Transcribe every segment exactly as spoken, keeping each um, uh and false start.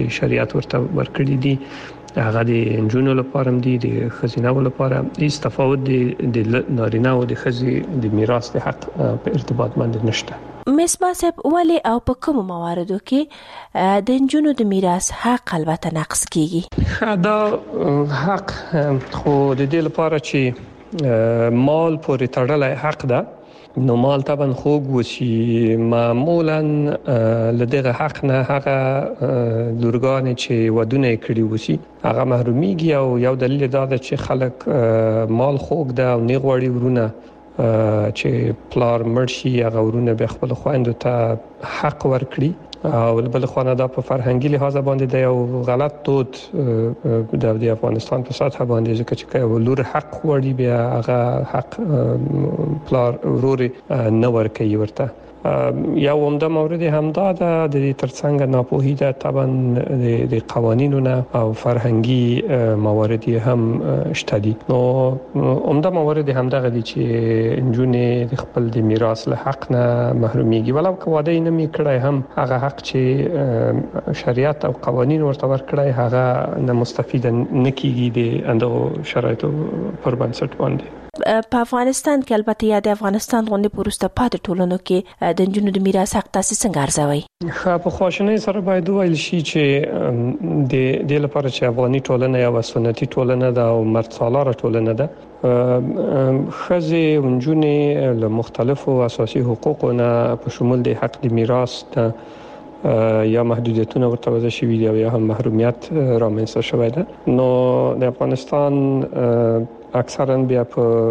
چې شریعت ورته ورکړي دي هغه د انجونو لپاره دي د خزینه لپاره هیڅ تفاوت د نارینه او د خزي د میراث د حق په ارتباط باندې نشته. مصباح صاحب ولې او په کوم مواردو کې د انجونو د میراث حق البته نقص کیږي؟ دا حق خو د دې لپاره چې مال پورې تړلای حق ده، نو مال طبعا خوږ وسی معمولا لدغه حق نه هغه لورګان چې ودونه کړی وسی هغه محرومیږي او یو دلیل دا ده چې خلک مال خوږ ده او نه غوړي ورونه چې پلار مرشي هغه ورونه به خپل خويندو ته حق ورکړي او بل خو نه دا په فرهنګي لحاظ باندې د یو غلط دود د افغانستان په سطح باندې ځکه چې ولور حق وړي بیا هغه حق پلار وروري نه ورکوي ورته. یو عمده مورد هم دا ده د ترڅنګ ناپوهی ده طبعا د قوانینو نه او فرهنګي موارد هم شته دي. نو عمده موارد هم دغه دي چې انجونې د خپل د میراث له حق نه محرومیږي ولو که واده نه میکړای هم هغه حق چې شریعت او قوانین ورته ورکړای هغه نه مستفید نه کیږي د اندو شرایطو پر بنسټ باندې. په افغانستان کې البته یا د افغانستان غونډې پروسته پاتې ټولنو کې د انجونو د میراث حق تاسو څنګه ارزوي؟ په خواشنۍ سره باید ویل شي چې د د لپاره چې افغاني ټولنه یا سنتي ټولنه ده او مرد سالاره ټولنه ده، خزي انجونې له مختلفو اساسي حقوقونو په شمول د حق د میراث ته یا محدودیتونه ورته وضع شوي دي او یا هم محرومیت رامنځته شوی ده. نو د افغانستان اکثرا بیا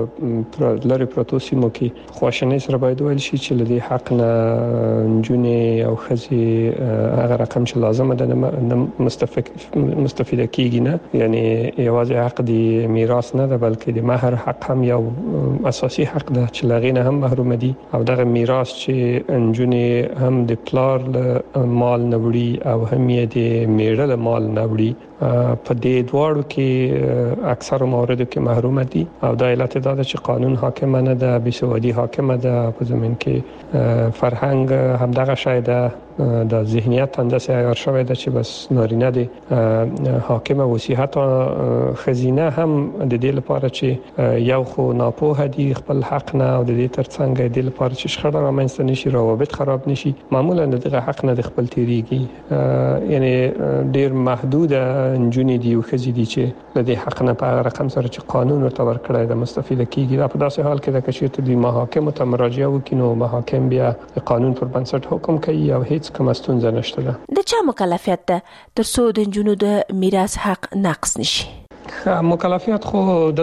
په لری پروتو سیمو کې خواشنۍ سره باید ویل شي چې لدی حق نه انجونې او خزي هغه رقم چې لازم ده نه مستفید مستفید کیږي نه، یعنی یوازې حق دی میراث نه ده بلکې د مہر حق هم یو اساسي حق ده چې لغینه هم محروم دي او دغه میراث چې انجونې هم د پلار له مال نه وړي او هم یې د میړه له مال نه وړي په دې دواړو کې اکثر موارد کې محروم دي او د علت دا چې قانون حاکم نه ده، بیسوادي حاکم ده په زمين کې فرهنګ هم دغه شای ده د ذهنیت اندازه عیار شوی ده چې بس نارینه دي حاکم او وصیحت خزینه هم د دې لپاره چې یو خو ناپوه دي خپل حق نه او د دې ترڅنګ د دې لپاره چې شخړه رامنځته نشي روابط خراب نشي معمولا دغه حق نه د خپل تیریږي، یعنی ډیر محدود انجونې دي او خزي دي چې د دې حق نه په رقم سره چې قانون ورته ورکړی د مستفید کیږي. دا په داسې حال کې د کشیت د محاکم ته مراجعه وکړي نو محاکم بیا قانون پر بنسټ حکم کوي او هیڅ کوم ستونزه نشته ده. د چا مکلفیت ده ترڅو د انجونو د میراث حق نقص نشي؟ مکلفیت خو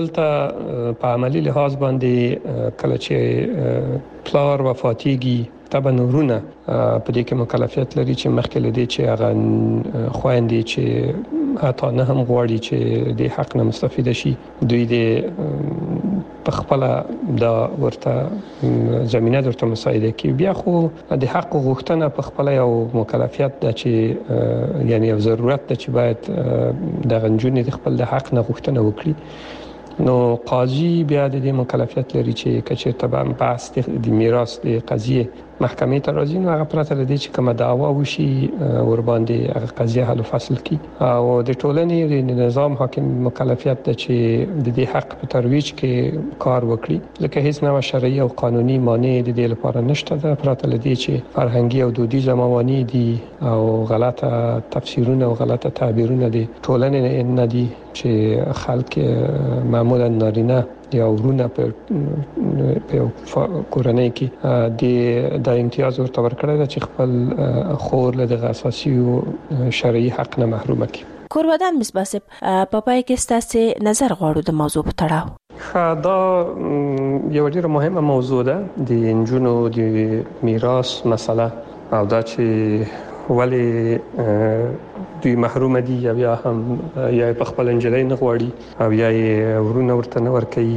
دلته په عملی لحاظ باندې کله چې پلار وفاتيږي طبعا ورونه په دې کې مکلفیت لري چې مخکې لدی چې هغه خويندې چې حتی نه هم غواړي چې د حق نه مستفید شي دوی د په خپل د ورته زمينه درته مساعده کوي. بیا خو د حق غوښتنه په خپل یو مکلفیت ده چې یعنی یو ضرورت ده چې باید د غنجونې د خپل د حق نه غوښتنه وکړي. نو قاضي بیا د دې مکلفیت لري چې کچې طبعا بحث د میراث د قضیه محکمې ته راځي نو هغه پرته لدی چې کومه دعوا وشي ور باندې هغه قضیه حل فصل کی او د ټولنې د نظام حاکم مکلفیت ده چې د دې حق په ترویج کې کار وکړي، ځکه هیڅ نوع شرعي او قانوني مانع د دې لپاره نشته ده پرته لدی چې فرهنګي او دودیزه موانع دي او غلطه تفسیرونه او غلطه تعبیرونه دي ټولنې نه دي چې خلک معمولا نارینه یا ورونه په کورنۍ کې د د امتیاز ورته ورکړی ده چې خپل خور له اساسي او شرعي حق نه محروم کړي. کورودان مصباح صاحب په پای کې ستاسو نظر غواړو د موضوع په تړاو. دا یو ډیره مهمه موضوع ده د انجونو د میراث مسله او دا چې ولی دوی محروم دي یا هم یا په خپل انجلۍ نه غواړي او یا ورونه ورته نه ورکوي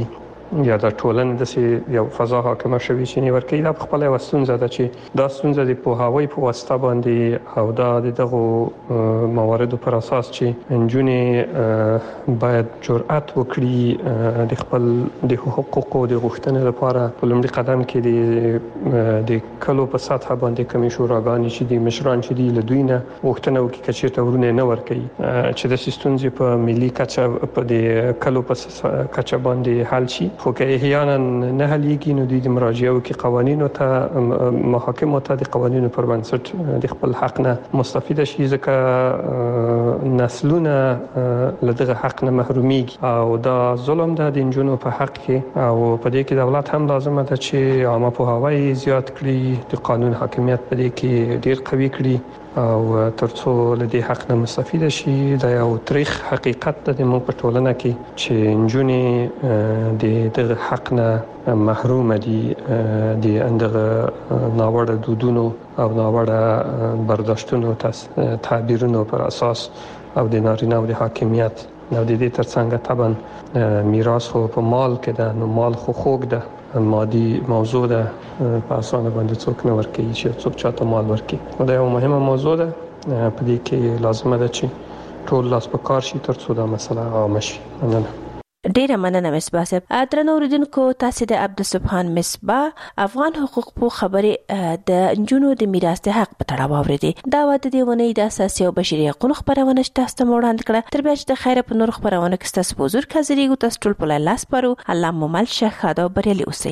یا د ټولنې د یو فضا حاکمه شوی چې نه ورکې د خپل وسونزه د چې دا ستونزه د پوهاوی په واسطه باندې او دا دغه مواردو پر اساس چې انجونې باید جرأت وکړي د خپل د حقوقو د غوښتنې لپاره په لومړي قدم کې د د کلو په سطح باندې کمی شوراګانې چې د مشران چې دی له دوی نه غوښتنه وکړي چې تورونه نه ورکړي چې د ستونزې په ملي کچه په د کلو په کچه باندې حل شي خو که احیانا نه حلیږي نو د مراجعه وکړي قوانینو ته محاکم ته د قوانینو پر بنسټ د خپل حق نه مستفید شي ځکه نسلونه له دغه حق نه محرومیږي او دا ظلم ده د انجونو په حق کې او په دې کې دولت هم لازمه ده چې عامه پوهاوی زیات کړي د قانون حاکمیت په دې کې ډیر قوي کړي او ترڅو له دې حق نه مستفید شي دا یو تاریخ حقیقت ده د موږ په ټولنه کې چې انجونې د دغه حق نه محروم دي د اندغه ناوړه دودونو او ناوړه برداشتونو تعبیرونو پر اساس او د نارینه او د حاکمیت نو د دې ترڅنګ طبعا میراث خو په مال کې ده نو مال خو خوږ ده مادي موضوع ده په اسانه باندې څوک نه ورکوي چې څوک چاته مال ورکوي دا یو مهمه موضوع ده په دې کې لازمه ده چې ټول لاس په کار شي ترڅو دا مسله عامه شي مننه ډیره مننه مصباح صاحب درنو اوریدونکو تاسو د عبدالسبحان مصباح افغان حقوق په خبرې د جنونو د میراث حق په تړاو اوریدي دا وته دی ونی د اساسي او بشري حقوقو خبرونه تاسو ته وړاندې کړه تر بیا چې د خیره په نور خبرونه کې تاسو بزرګ حاضرېږو تاسو ټول په لاس پرو الله مو مل شهاده بریالي اوسئ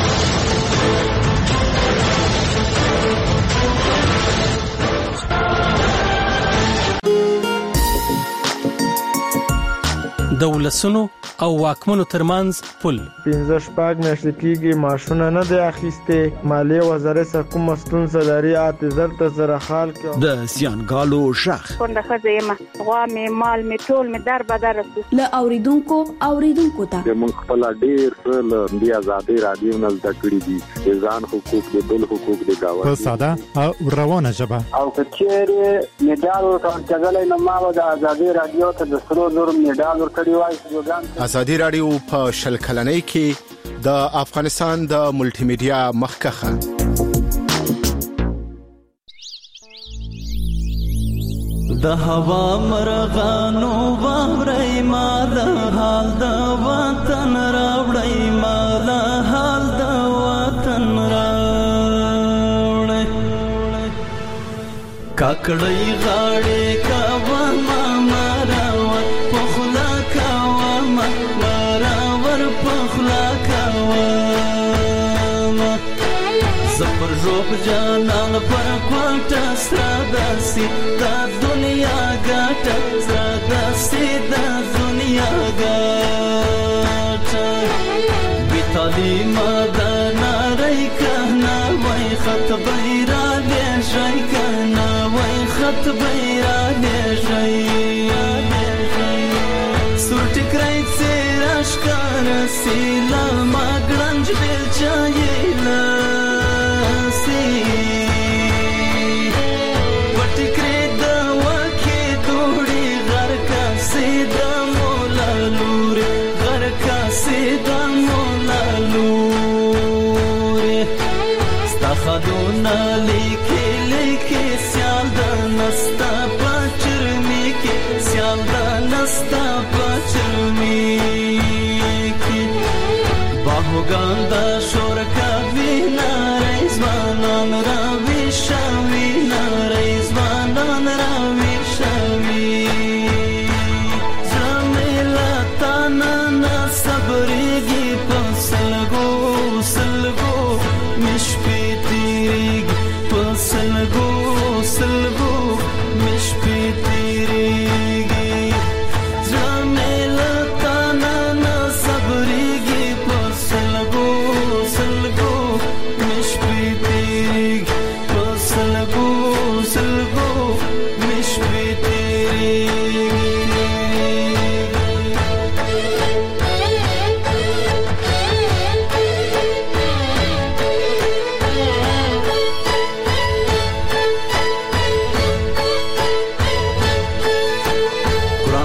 دولسونو او واکمنو ترمنځ پل پنځه شپږ میاشتې کېږي معاشونه نه دی اخیستې مالیې وزارت څخه کومه ستونزه لري اته زر ته زره خال کې د سیانګالو شخ څنګه خځه یم غوا مې مال مې ټول مې در بدر رسو ل اوریدونکو اوریدونکو ته موږ خپل ډیر له دی آزادي رادیو نه زده کړی دي ځان حقوق د بل حقوق د گاوه په ساده او روانه ژبه او کچېره میډال ورکړل کېدل نو ما د آزادي رادیو ته د سرو زر میډال ورکړی وای آزادي رادیو په شل کلنۍ کې د افغانستان د ملټي میډیا مخکخه د هوا مرغانو باورې مال حال د وطن راوړې مال حال د وطن راوړې کاکړې غاړې کا ما مراوت پخلا کا ما مراور پخلا کا زپر روب جانان پر کوټه ساداسي دا دنیا ګټه ساداسي دا دنیا ګټه بیتالي مدنا رای کنا وای خط بیرا دې شای کنا وای خط بیرا دې شای سورټ کرای سراش کار سیلا ما ګرنج دل چایلا خدونا لیکي لیکي سیال د نستا پچرمي کې سیال د نستا پچرمي کې باهوګان د شور کا وینا رضوانان را وشوي نا رضوانان را وشوي زميلا تانا صبرېږي پسلګو سلګو مشپي سلگو سلگو مش پی تیریگی زمیلا تانا نا صبریگی پر سلگو سلگو مش پی تیریگی پر سلگو سلگو مش پی تیریگی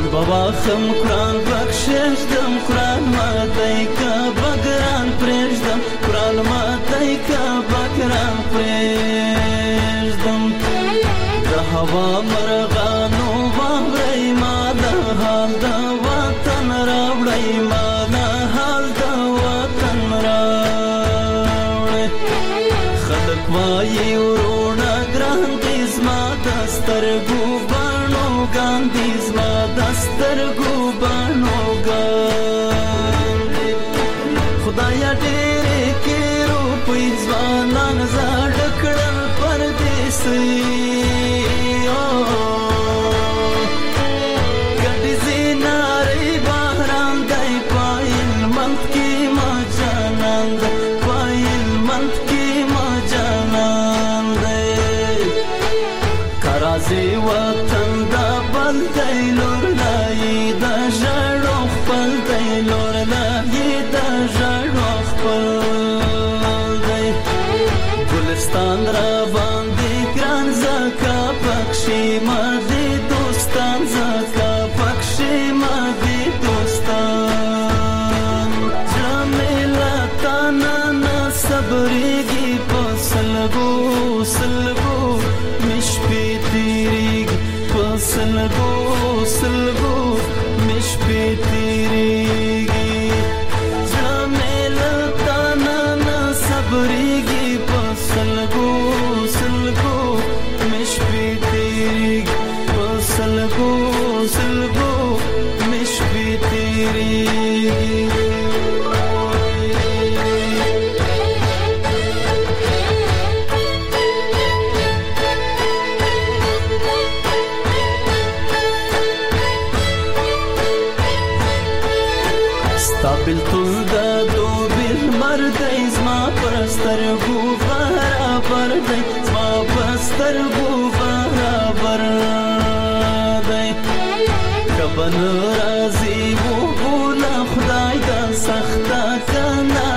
بابا خم قرآن بخشش دم قرآن ماتای که بگران پریشدم قرآن ماتای که بگران پریشدم ده هوا مرغانو باورای ما ده حال ده وطن راوڑای ما ده حال ده وطن راوڑای خلق وایی ورونا گران دیز ما دسترگو بانو گاندیز ما دسترگو بانو گاندی خدایا ډېرې کې روپۍ ځوانان زاړه کړل پردیسي ګډې زینارې بهران دی پایل منت کې ما جانان دی پایل منت کې ما جانان دی کرازي وطن دا بل دی لور لای دا ژړو خپل دی لور لای دا ژړو خپل دی ګلستان را باندې ګران زکا پکشي ما دي دوستان زکا پکشي ما دي دوستان جمیلا تانا نا صبرېږي په سلګو سلګو مش په تیریږي په سلګو سلګو مش په تیریږي جمیلا تانا نا صبرېږي په سلګو سلګو مش په تیریږي په سلګو سلګو مش په تیریږي بلتون دا دو بیل مردی زما پرسترگو برابر دی زما پرسترگو برابر دی کبن رازی و بولا خدای دا سختا کنا